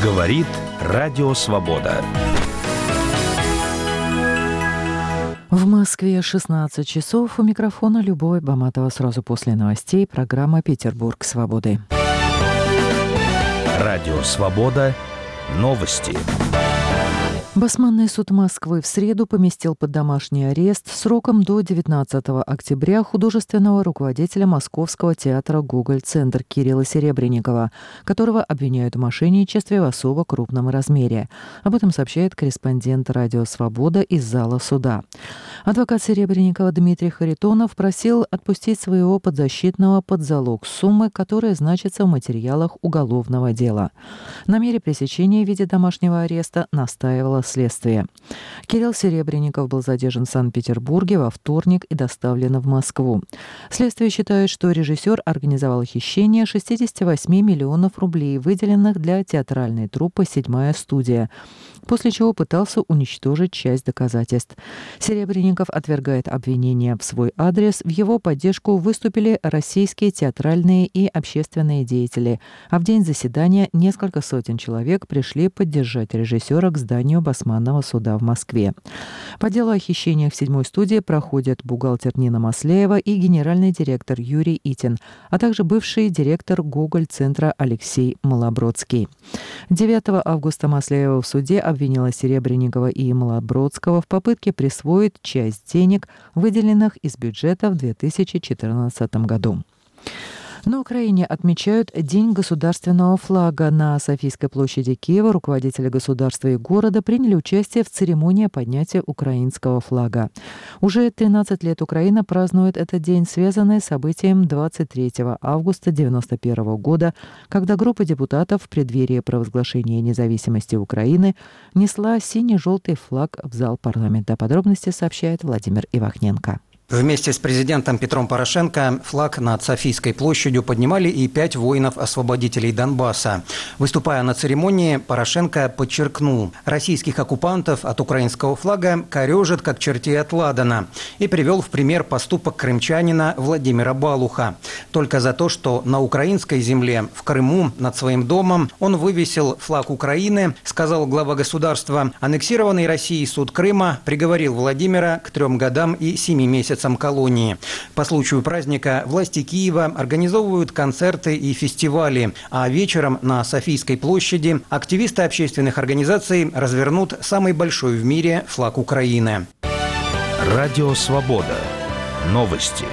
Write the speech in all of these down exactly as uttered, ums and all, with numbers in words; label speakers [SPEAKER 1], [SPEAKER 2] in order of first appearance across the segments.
[SPEAKER 1] Говорит Радио Свобода.
[SPEAKER 2] В Москве шестнадцать часов. У микрофона Любовь Баматова. Сразу после новостей программа «Петербург свободы».
[SPEAKER 1] Радио Свобода. Новости.
[SPEAKER 2] Басманный суд Москвы в среду поместил под домашний арест сроком до девятнадцатого октября художественного руководителя Московского театра «Гоголь-центр» Кирилла Серебренникова, которого обвиняют в мошенничестве в особо крупном размере. Об этом сообщает корреспондент «Радио Свобода» из зала суда. Адвокат Серебренникова Дмитрий Харитонов просил отпустить своего подзащитного под залог суммы, которая значится в материалах уголовного дела. На мере пресечения в виде домашнего ареста настаивала следствие. Кирилл Серебренников был задержан в Санкт-Петербурге во вторник и доставлен в Москву. Следствие считает, что режиссер организовал хищение шестьдесят восемь миллионов рублей, выделенных для театральной труппы «Седьмая студия», после чего пытался уничтожить часть доказательств. Серебренников отвергает обвинения в свой адрес. В его поддержку выступили российские театральные и общественные деятели, а в день заседания несколько сотен человек пришли поддержать режиссера к зданию Басманного суда в Москве. По делу о хищениях в «Седьмой студии» проходят бухгалтер Нина Масляева и генеральный директор Юрий Итин, а также бывший директор Гоголь-центра Алексей Малобродский. девятого августа Масляева в суде обвинила Серебренникова и Малобродского в попытке присвоить часть денег, выделенных из бюджета в две тысячи четырнадцатом году. На Украине отмечают День государственного флага. На Софийской площади Киева руководители государства и города приняли участие в церемонии поднятия украинского флага. Уже тринадцать лет Украина празднует этот день, связанный с событием двадцать третьего августа девяносто первого года, когда группа депутатов в преддверии провозглашения независимости Украины несла синий-желтый флаг в зал парламента. Подробности сообщает Владимир Ивахненко.
[SPEAKER 3] Вместе с президентом Петром Порошенко флаг над Софийской площадью поднимали и пять воинов-освободителей Донбасса. Выступая на церемонии, Порошенко подчеркнул, российских оккупантов от украинского флага корежат как чертей от ладана, и привел в пример поступок крымчанина Владимира Балуха. Только за то, что на украинской земле, в Крыму, над своим домом, он вывесил флаг Украины, сказал глава государства. Аннексированный Россией суд Крыма приговорил Владимира к трем годам и семи месяцам колонии. По случаю праздника власти Киева организовывают концерты и фестивали, а вечером на Софийской площади активисты общественных организаций развернут самый большой в мире флаг Украины.
[SPEAKER 1] Радио Свобода. Новости.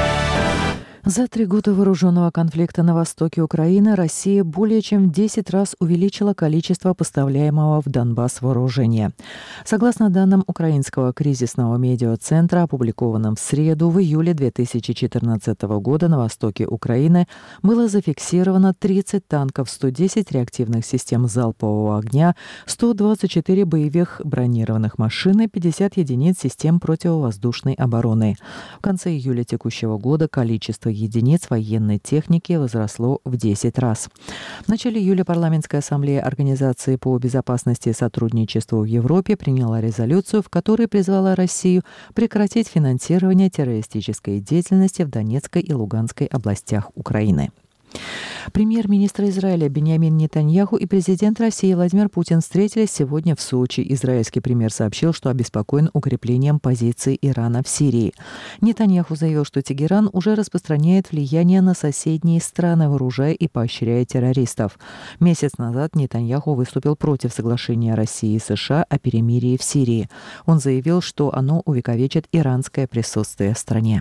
[SPEAKER 2] За три года вооруженного конфликта на востоке Украины Россия более чем в десять раз увеличила количество поставляемого в Донбасс вооружения. Согласно данным Украинского кризисного медиацентра, опубликованным в среду, в июле две тысячи четырнадцатого года на востоке Украины было зафиксировано тридцать танков, сто десять реактивных систем залпового огня, сто двадцать четыре боевых бронированных машин и пятьдесят единиц систем противовоздушной обороны. В конце июля текущего года количество единиц военной техники возросло в десять раз. В начале июля Парламентская ассамблея Организации по безопасности и сотрудничеству в Европе приняла резолюцию, в которой призвала Россию прекратить финансирование террористической деятельности в Донецкой и Луганской областях Украины. Премьер-министр Израиля Биньямин Нетаньяху и президент России Владимир Путин встретились сегодня в Сочи. Израильский премьер сообщил, что обеспокоен укреплением позиций Ирана в Сирии. Нетаньяху заявил, что Тегеран уже распространяет влияние на соседние страны, вооружая и поощряя террористов. Месяц назад Нетаньяху выступил против соглашения России и США о перемирии в Сирии. Он заявил, что оно увековечит иранское присутствие в стране.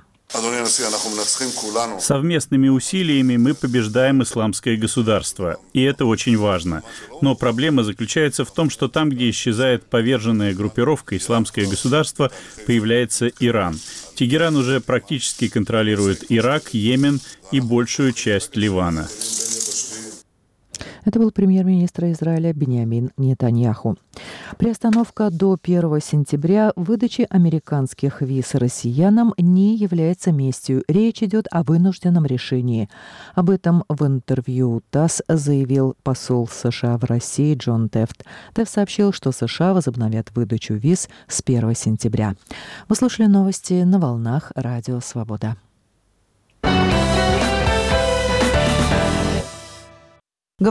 [SPEAKER 4] Совместными усилиями мы побеждаем исламское государство, и это очень важно. Но проблема заключается в том, что там, где исчезает поверженная группировка исламское государство, появляется Иран. Тегеран уже практически контролирует Ирак, Йемен и большую часть Ливана.
[SPEAKER 2] Это был премьер-министр Израиля Биньямин Нетаньяху. Приостановка до первого сентября выдачи американских виз россиянам не является местью. Речь идет о вынужденном решении. Об этом в интервью ТАСС заявил посол США в России Джон Тефт. Тефт сообщил, что США возобновят выдачу виз с первого сентября. Вы слушали новости на волнах Радио Свобода.